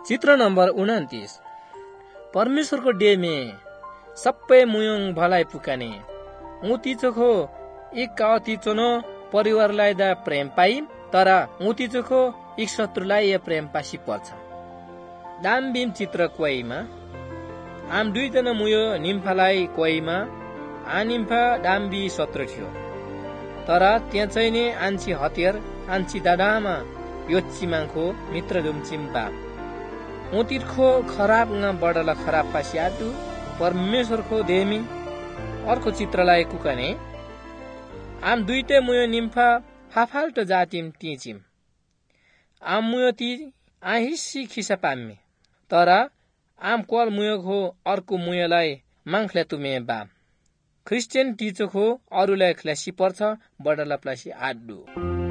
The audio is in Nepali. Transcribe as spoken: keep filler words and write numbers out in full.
चित्र नम्बर उन्तिस। परमेश्वरको डेमे सबै मुयुङ भलाइ पुकाने ऊ तिचोखो एक काव तिचोनो परिवारलाई दा प्रेम पाइ तर ऊ तिचोखो एक शत्रुलाई या प्रेम पासी पर्छ। दाम बिम चित्र कोइमा आम दुईजना मुयो निम्फालाई कोइमा आ निम्फा दाम्बी शत्रु थियो तर त्यहाँ चाहिँ नि आन्सी हतियार आन्सी दादामा यो चिमाङको मित्र दुमचिम बाप उतिरखो खराब न बडला खराब पासी आदु परमेश्वरको देमी अर्को चित्रलाई कुकने आम दुईटे मुयो निम्फा फाफाल्टो जातिम तिचिम आम मुयो ती आहिसी खिसा पाम्मे तर आम क्वाल मुयोको अर्को मुयोलाई माङ्खले तुमे बा क्रिस्चियन टिचोको अरूलाई क्लासी पर्छ बडला प्लासी आडु।